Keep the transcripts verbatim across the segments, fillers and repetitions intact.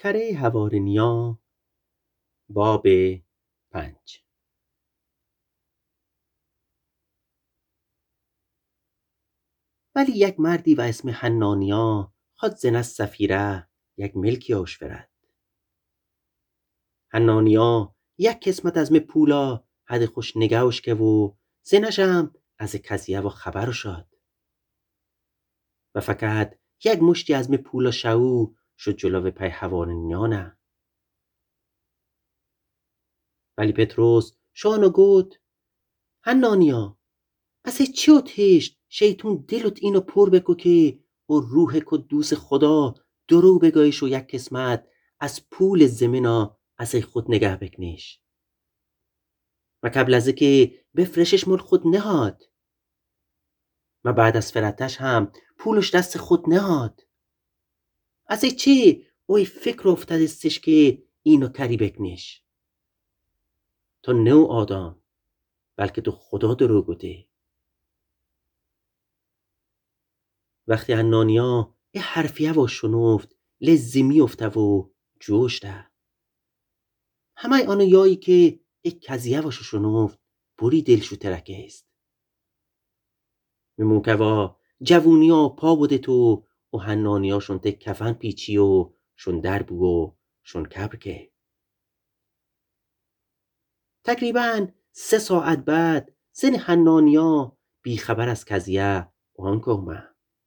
کره حوارنیا باب پنج. ولی یک مردی و اسم حنانیا خود زن از سفیره یک ملکی آشفرد. حنانیا یک قسمت از می پولا حد خوش نگاوش که و زنش هم از کزیه و خبر شد و فقط یک مشتی از می پولا شو شد جلو پی حوارنیا نه. ولی پتروس شانو گوت حنانیا از چی اتهشت شیطون دلت اینو پر بکو که و روح قدوس خدا درو بگایش و یک قسمت از پول زمینا از خود نگه بکنیش و قبل از که بفرشش مل خود نهاد و بعد از فرتش هم پولش دست خود نهاد. از چی اوی فکر افتاد استش که اینو کری بکنیش؟ تو نو آدم بلکه تو خدا درو گوده. وقتی حنانیا یه حرفیه و شنفت لزیمی افته و جوش ده. همه آنو یایی که یک کزیه و شنفت بوری دلشو ترکه است. میمون و جوونیا پا بوده تو و حنانیا شون ته کفن پیچی و شون در بو و شون کبر که. تقریبا سه ساعت بعد زن حنانیا بی خبر از کزیه آن که اومد.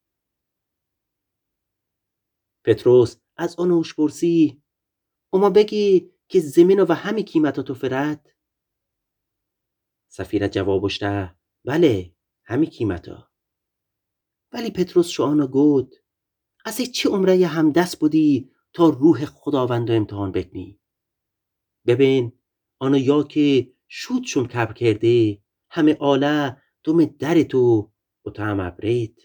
پتروس از آنوش پرسی اما بگی که زمین و همه قیمتاتو فرد؟ سفیره جوابش ده بله همه قیمتا. ولی پتروس شو آنو گود از چه عمره هم دست بودی تا روح خداوند امتحان بکنی؟ ببین آنو یا که شودشون کبر کرده همه آله دوم در تو و تو هم ابرید.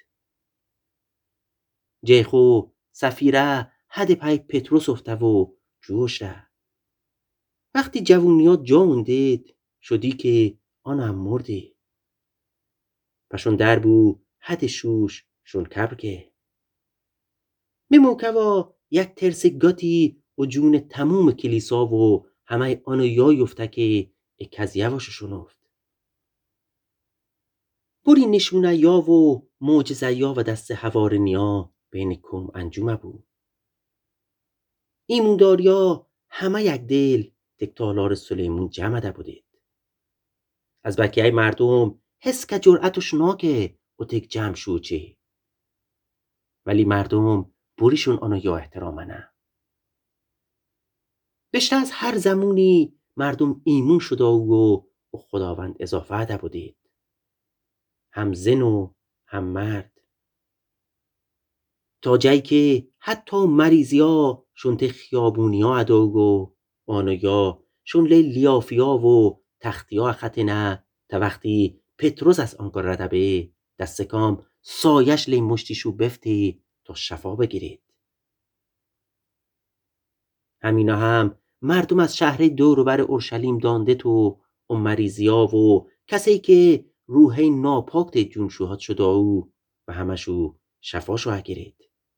جیخو سفیره حد پای پتروس افته و جوش ده. وقتی جوونیا جا دید شدی که آن هم مردی. پشون در بو حد شوش شون کبر که. می موکوا یک ترس گاتی و جون تموم کلیسا و همه آنو یای افته که کزیه واشو شنفت. بوری نشونه یا و معجزه یا و دست حوارنیا بین کم انجومه بود. ایمونداریا همه یک دل تکتالار سلیمون جمع ده بودید. از بکیه مردم حس که جرعتش ناکه و تک جمع شو چه. ولی مردم بوریشون آنو یا احترامه نه. بشته از هر زمونی مردم ایمون شده و خداوند اضافه ده بودید. هم زن و هم مرد. تا جایی که حتی مریضی ها شون ته خیابونی ها اداگو آنو یا شون لی لیافیا و تختی ها خط نه تا وقتی پتروس از آنکار ردبه دست کام سایش لی مشتیشو بفتی تا شفا بگیرید. همینا هم مردم از شهر دور و بر اورشلیم دانده تو و مریضی ها و کسی که روح ناپاک ته جون شوهاد شده او و همشو شفا شو گیرید.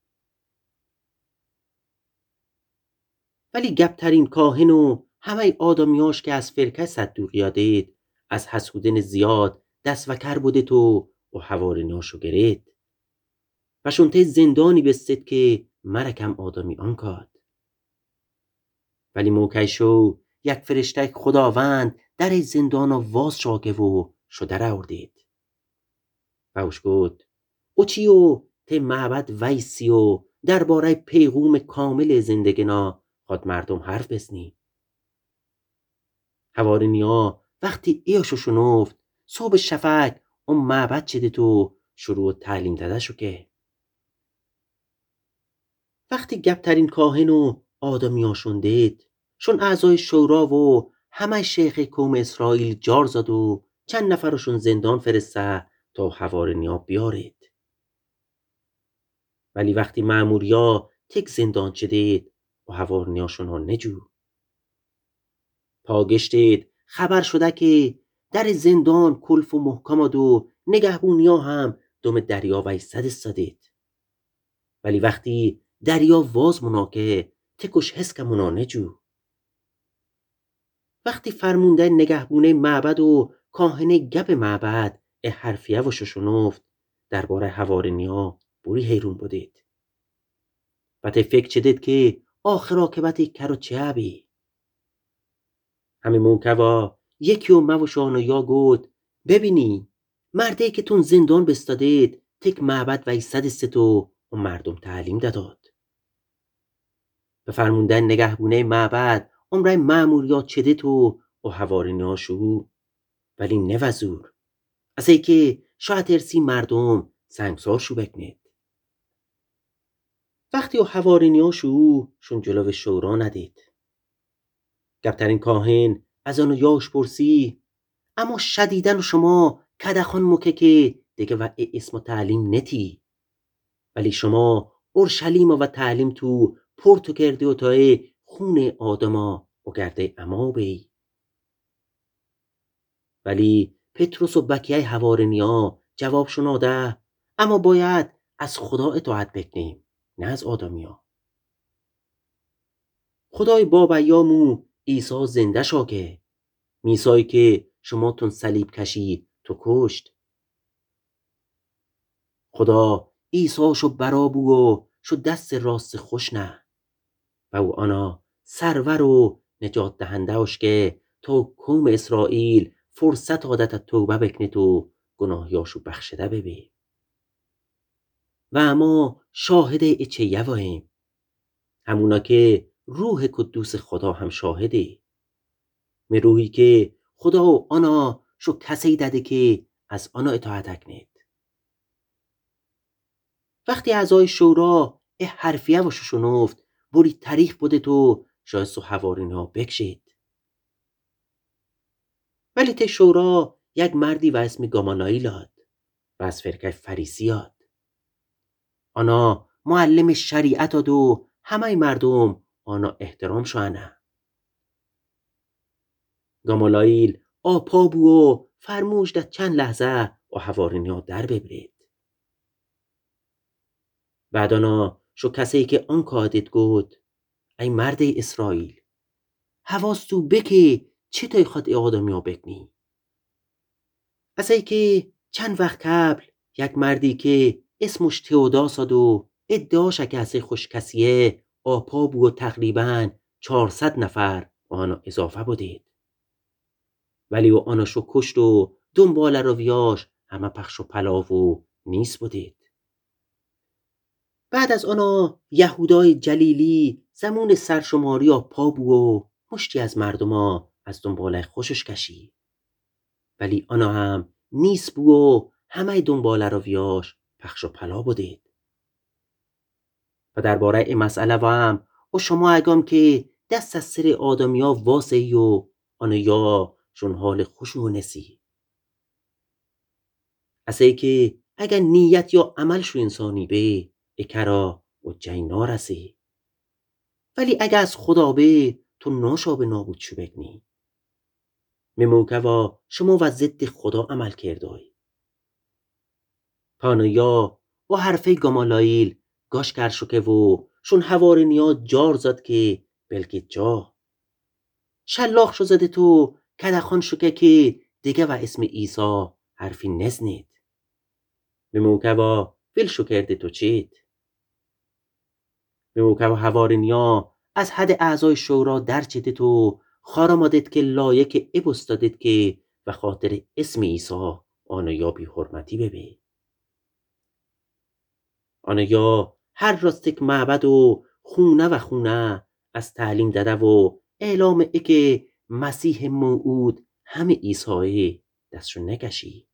ولی گبترین کاهن و همه آدمیاش که از فرقه صدوقیا دید از حسودن زیاد دست و کر بوده تو و حوارنیاشو گرید و شونته زندانی بستید که مرکم آدمی آن کاد. ولی موقع شو یک فرشته خداوند در زندان واز شاگه و شده را اردید و اوش گود او چیو ته معبد ویسی و درباره پیغوم کامل زندگینا خود مردم حرف بزنی. حوارنیا وقتی ایشو شنفت صبح شفق اون معبد چده تو شروع تعلیم داده شو که. وقتی گبترین کاهن و آدمیاشون دید شون اعضای شورا و همه شیخ قوم اسرائیل جار زد و چند نفرشون زندان فرسته تا حوارنیا بیارید. ولی وقتی ماموریا تک زندان چه دید و حوارنیاشون ها نجو. پاگشتید خبر شده که در زندان کلف و محکماد و نگهبونیا هم دوم دریا ویستد استادید. ولی وقتی دریا واز مناکه تکش هسکمونا نجو. وقتی فرمونده نگهبونه معبد و کاهن گپ معبد اه حرفیه و ششنفت درباره حوارنیا بوری حیرون بودید. و ته فکر چدید که آخر عاقبت کرو چه بی. همه موکوا یکی و موشان و یا گود ببینی مرده که تون زندان بستادید تک معبد و ایستد ستو و مردم تعلیم داداد. به فرموندن نگهبونه معبد عمره مأموریات چده تو و حوارنیا شو ولی نوزور از ای که شاید ارسی مردم سنگسار شو بکنید. وقتی و حوارنیا شو شون جلو شورا ندید. گبترین کاهن از آنو یاش پرسی اما شدیدن و شما کدخان مکه که دیگه و اسم و تعلیم نتی ولی شما اورشلیم و تعلیم تو پرتو کرده و تای خون آدما و گرده اما بی. ولی پتروس و بکیه حوارنیا جواب شناده اما باید از خدا اطاعت بکنیم نه از آدمیا. خدای باب ایامو عیسی زنده شاگه میسایی که شما تون صلیب کشی تو کشت. خدا عیسی شو برابو و شو دست راست خوش نه و او آنا سرور و نجات دهنده اش که تا قوم اسرائیل فرصت عادت توبه بکنه تو گناهیاشو بخشده ببی. و اما شاهد اچه یوایم همونا که روح قدوس خدا هم شاهده می روحی که خدا و آنا شو کسی داده که از آنا اطاعت اکنید. وقتی اعضای شورا اه حرفیه و شنفت بوری تاریخ بوده تو شایست و حوارینها بکشید. ولی ته شورا یک مردی و اسم گامالایل آد و از فرقه فریسیات. آنا معلم شریعت آد و همه مردم آنا احترام شوانه. گامالایل آپا بو و فرموش ده چند لحظه و حوارینها در ببرید. بعد آنا شو کسی که آن کادت گود ای مرد اسرائیل حواس تو بکه چه تای خود آدمیا بکنی. از ای که چند وقت قبل یک مردی که اسمش تئوداس آد و ادعا شکسته خوش کسیه آپا بو و تقریبا چهارصد نفر و آنا اضافه بودید. ولی و آنا شو کشت و دنبال رو ویاش همه پخش و پلاو و نیست بودید. بعد از آنا یهودای جلیلی زمون سرشماری آپا بو و مشتی از مردما از دنباله خوشش کشی. ولی آنا هم نیست بو و همه دنباله رو ویاش پخش و پلا بودید. و درباره این مسئله و هم و شما اگم که دست از سر آدمیا واسه و آنا یا شون حال خوشو نسی. از ای که اگر نیت یا عمل شو انسانی به اکرا و جای نارسی. ولی اگر از خدا به تو ناشا به نابود شو بگنی. مموکوا شما و ضد خدا عمل کردای. پانویا و حرفه گامالایل گاش کرشو که و شون حوارنیا جار زد که بلکه جا. شلاخ شو زده تو کدخان شو که که دیگه و اسم عیسی حرفی نزنید. مموکوا ویل شو کرده تو چید. مموکوا حوارنیا از حد اعضای شورا در چده تو خارمادید که لایک ابستادید که و خاطر اسم عیسی آنیا بی حرمتی ببی. آنیا هر راستک معبد و خونه و خونه از تعلیم داده و اعلام ای که مسیح موعود همه عیسی دستشو نکشی.